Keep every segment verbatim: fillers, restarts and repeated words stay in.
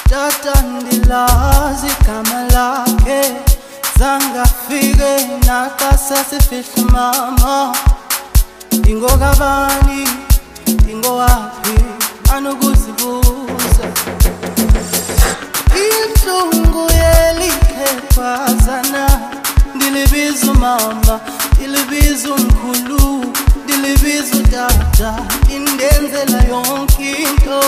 Tata ndilazi igama lakhe, zangafike nakasasifihla mama. Ingokabani, ingowaphi, anokuzibuza. Inhlungu yelikhethwazana, ndilibiza mama, ndilibiza umkhulu, ndilibiza utata, indenzela yonke into.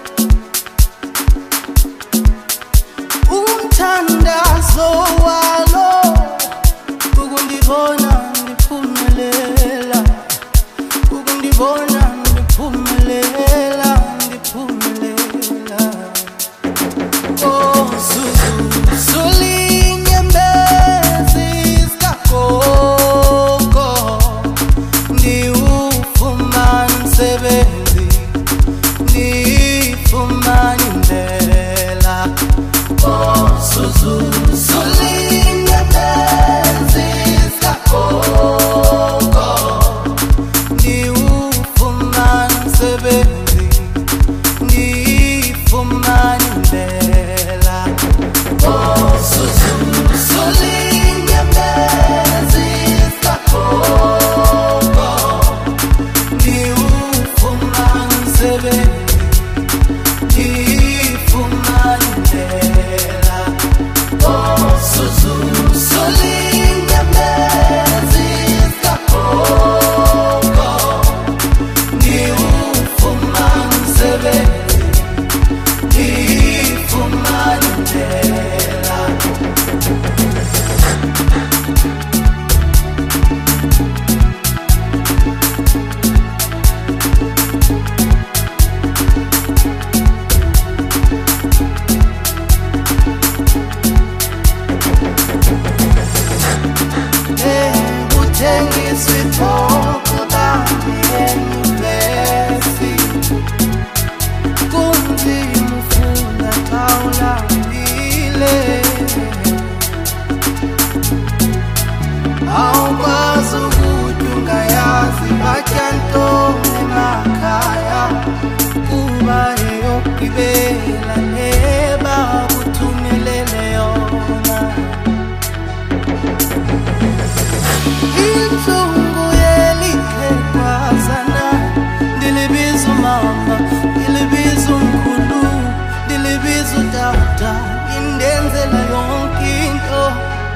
Umthandazo walo ukundibona ndiphumelela, ukundibona ndiphumelela, ndiphumelela. Oh Suzu solinye mbezi skagogo, ndiwufumana umsebenzi, ndifumana indlela. Oh Suzu solinye mbezi skagogo, ndiwufumana umsebenzi, ndifumana indlela. Oh Suzu solinye mbezi skagogo, ndiwufumana umsebenzi, ndifumana indlela. Oh Suzu solinye mbezi skagogo, ndiwufumana umsebenzi, ndifumana indlela. Ngikuthengiswa ibhoko bami enyuvesi, kunzima ufunda xa ulambile. Awukwazi ukuthi ungayazi batyantomu emakhaya, kuba eyokugqibela nebakuthumelele yona. Inhlungu yelikhethwazana, ndilibiza mama, ndilibiza umkhulu, ndilibiza utata, indenzela yonke into.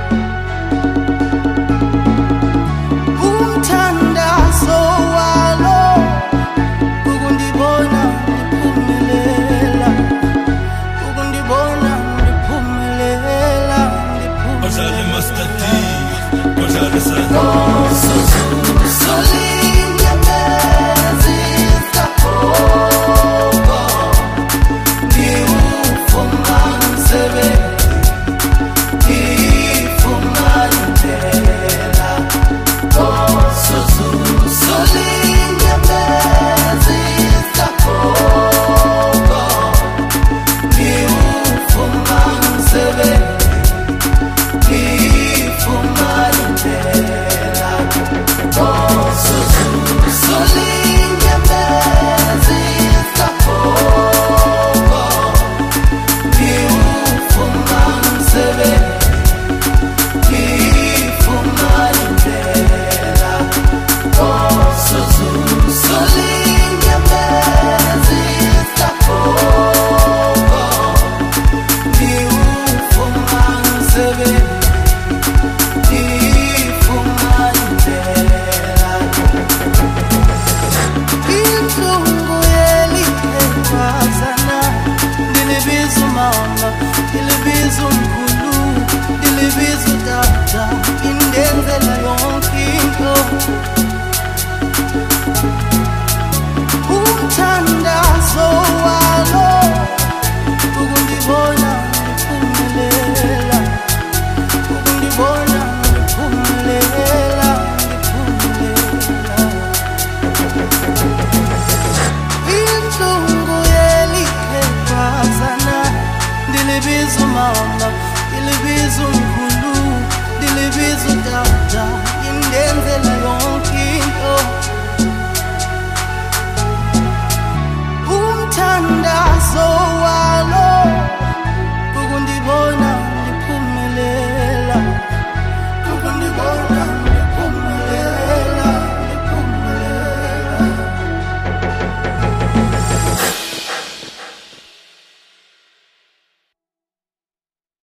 Umthandazo walo ukundibona ndiphumelela, ukundibona ndiphumelela, ndiphumelela. Oh Suzu solinye mbezi skagogo, ndiwufumana umsebenzi, ndifumana indlela. Oh Suzu solinye mbezi skagogo, ndiwufumana umsebenzi, ndifumana indlela. Oh Suzu solinye mbezi skagogo, ndiwufumana umsebenzi, ndifumana indlela. Oh Suzu solinye mbezi skagogo, ndiwufumana umsebenzi, ndifumana indlela. Inhlungu yelikhethwazana, ndilibiza mama, ndilibiza umkhulu, ndilibiza utata, indenzela yonke into. Umthandazo walo ukundibona ndiphumelela, ukundibona ndiphumelela, ndiphumelela. Inhlungu yelikhethwazana, ndilibiza mama,